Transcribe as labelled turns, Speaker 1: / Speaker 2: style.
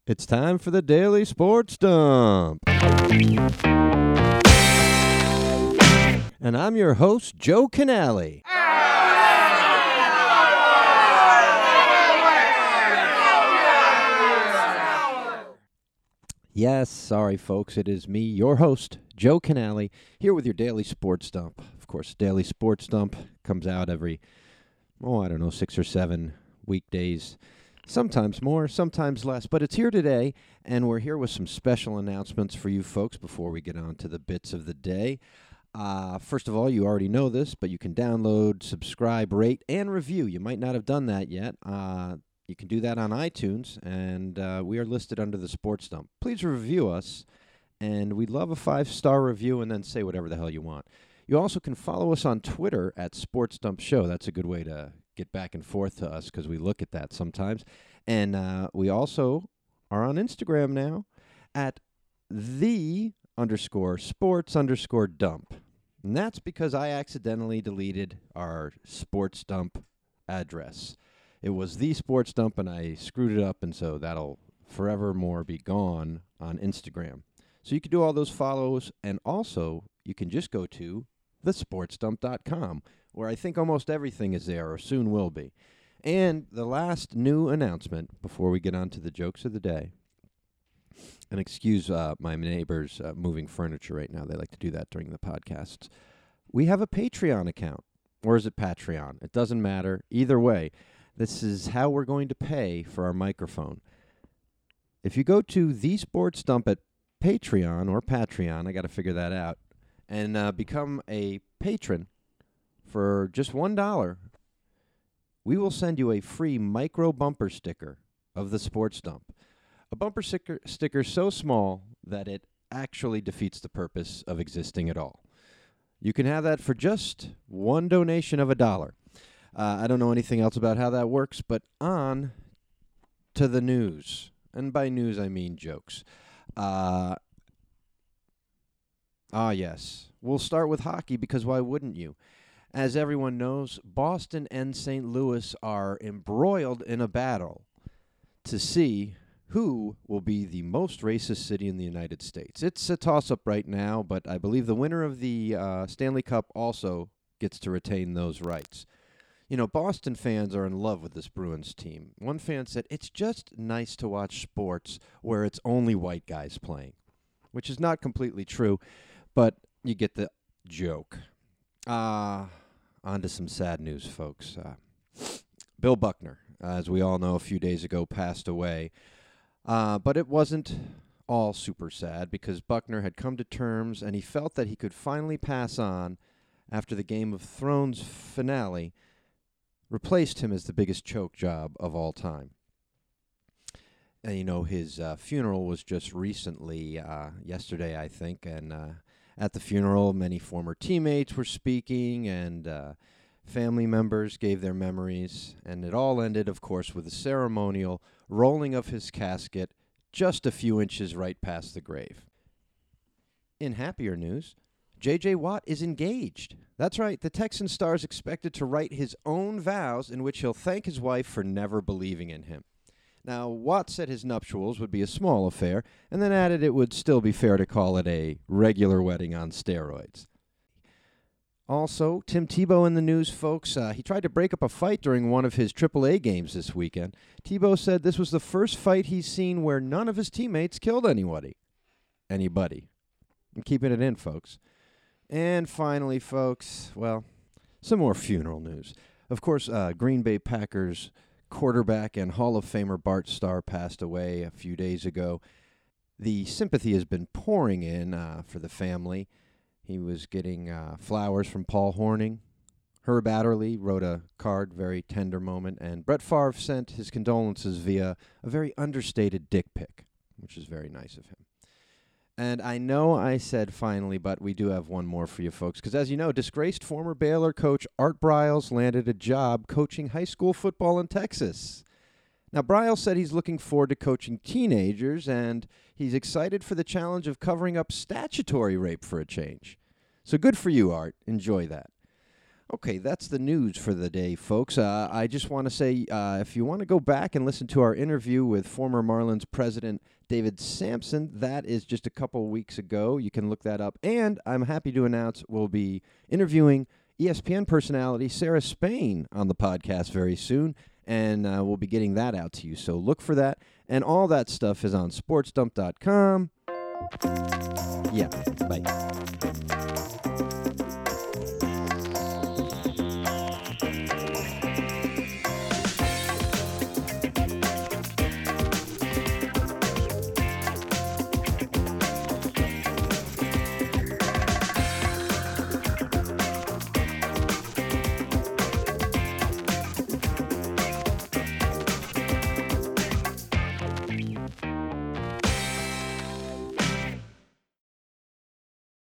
Speaker 1: It's time for the Daily Sports Dump. And I'm your host, Joe Canale. Yes, sorry folks, it is me, your host, Joe Canale, here with your Daily Sports Dump. Of course, Daily Sports Dump comes out every, 6 or 7 weekdays. Sometimes more, sometimes less, but it's here today, and we're here with some special announcements for you folks before we get on to the bits of the day. First of all, you already know this, but you can download, subscribe, rate, and review. You might not have done that yet. You can do that on iTunes, and we are listed under the Sports Dump. Please review us, and we'd love a 5-star review, and then say whatever the hell you want. You also can follow us on Twitter at Sports Dump Show. That's a good way to get back and forth to us because we look at that sometimes. And we also are on Instagram now at _sports_dump. And that's because I accidentally deleted our Sports Dump address. It was the Sports Dump, and I screwed it up, and so that'll forevermore be gone on Instagram. So you can do all those follows, and also you can just go to thesportsdump.com, where I think almost everything is there, or soon will be. And the last new announcement before we get on to the jokes of the day, and excuse my neighbors moving furniture right now. They like to do that during the podcasts. We have a Patreon account, or is it Patreon? It doesn't matter. Either way, this is how we're going to pay for our microphone. If you go to The Sports Dump at Patreon, or Patreon, I got to figure that out, and become a patron for just $1, we will send you a free micro bumper sticker of the Sports Dump. A bumper sticker so small that it actually defeats the purpose of existing at all. You can have that for just one donation of $1. I don't know anything else about how that works, but on to the news. And by news, I mean jokes. Yes. We'll start with hockey because why wouldn't you? As everyone knows, Boston and St. Louis are embroiled in a battle to see who will be the most racist city in the United States. It's a toss-up right now, but I believe the winner of the Stanley Cup also gets to retain those rights. You know, Boston fans are in love with this Bruins team. One fan said, it's just nice to watch sports where it's only white guys playing, which is not completely true, but you get the joke. On to some sad news, folks. Bill Buckner, as we all know, a few days ago passed away. But it wasn't all super sad because Buckner had come to terms and he felt that he could finally pass on after the Game of Thrones finale replaced him as the biggest choke job of all time. And, you know, his funeral was just recently, yesterday, I think, and at the funeral, many former teammates were speaking, and family members gave their memories, and it all ended, of course, with a ceremonial rolling of his casket just a few inches right past the grave. In happier news, J.J. Watt is engaged. That's right, the Texan star is expected to write his own vows in which he'll thank his wife for never believing in him. Now, Watt said his nuptials would be a small affair, and then added it would still be fair to call it a regular wedding on steroids. Also, Tim Tebow in the news, folks. He tried to break up a fight during one of his AAA games this weekend. Tebow said this was the first fight he's seen where none of his teammates killed anybody. I'm keeping it in, folks. And finally, folks, well, some more funeral news. Of course, Green Bay Packers quarterback and Hall of Famer Bart Starr passed away a few days ago. The sympathy has been pouring in for the family. He was getting flowers from Paul Hornung. Herb Adderley wrote a card, very tender moment, and Brett Favre sent his condolences via a very understated dick pic, which is very nice of him. And I know I said finally, but we do have one more for you folks, because as you know, disgraced former Baylor coach Art Briles landed a job coaching high school football in Texas. Now, Briles said he's looking forward to coaching teenagers, and he's excited for the challenge of covering up statutory rape for a change. So good for you, Art. Enjoy that. Okay, that's the news for the day, folks. I just want to say if you want to go back and listen to our interview with former Marlins president David Samson, that is just a couple weeks ago. You can look that up. And I'm happy to announce we'll be interviewing ESPN personality Sarah Spain on the podcast very soon, and we'll be getting that out to you. So look for that. And all that stuff is on sportsdump.com. Yeah, bye.